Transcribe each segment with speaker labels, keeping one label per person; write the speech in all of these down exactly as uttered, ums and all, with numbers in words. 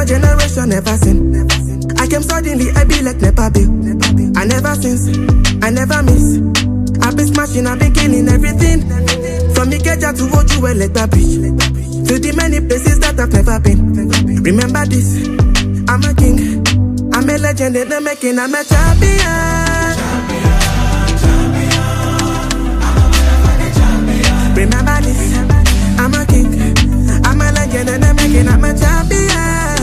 Speaker 1: my generation never seen. I came suddenly, I be like Nepa Bill. I never since, I never miss. I been smashing, I been killing everything. From Ikeja to Ojuwe, like that beach. To the many places that I've never been. Remember this, I'm a king. I'm a legend in the making, I'm a champion. Remember this, I'm a king. I'm a legend in the making, I'm a champion.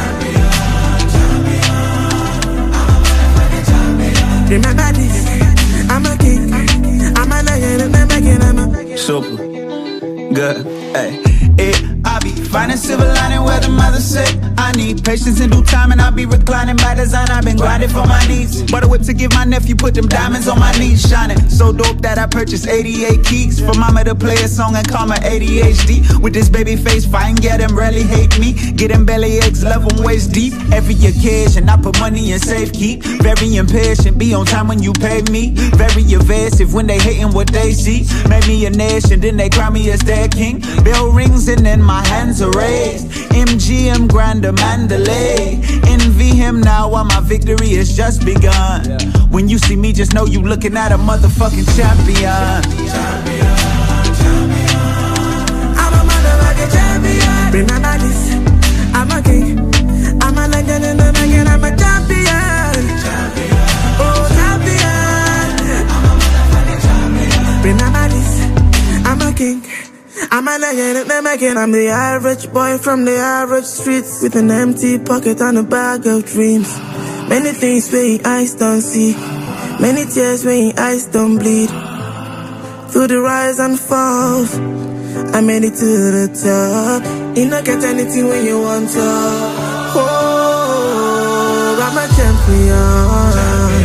Speaker 1: Remember this, I'm a king. I'm a legend in the making, I'm a
Speaker 2: super good, hey. It, I be finding silver lining where the mother say I need patience in due time, and I be reclining by design. I've been grinding for my needs. Butter whip to give my nephew, put them diamonds on my knees, shining so dope that I purchased eighty-eight keys for mama to play a song and call my A D H D. With this baby face, fine, get them rarely hate me. Get them belly aches, love them waist deep. Every occasion, I put money in safe keep. Very impatient, be on time when you pay me. Very evasive when they hating what they see. Made me a nation, then they crown me as their king. Bell rings and then my hands are raised. M G M Grander Mandalay. Envy him now while my victory has just begun. Yeah. When you see me, just know you looking at a motherfucking champion. Champion, champion. I'm a motherfucking champion.
Speaker 1: Remember this, I'm a king. I'm a legend in the making, I'm a champion. Champion. Oh, champion. I'm a motherfucking champion. Remember this, I'm a king. I'm a legend in the making, I'm the average boy from the average streets, with an empty pocket and a bag of dreams. Many things where your eyes don't see, many tears where your eyes don't bleed. Through the rise and falls, I made it to the top. You don't get anything when you want to. Oh, I'm a champion.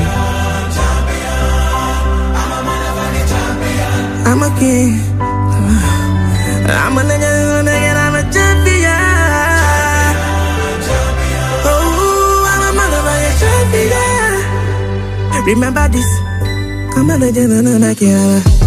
Speaker 1: Champion, champion. I'm a motherfucking champion. I'm a king. I'm a legend, I'm a champion. Oh, I'm a motherfucking champion. Remember this, I'm a legend, I'm a champion.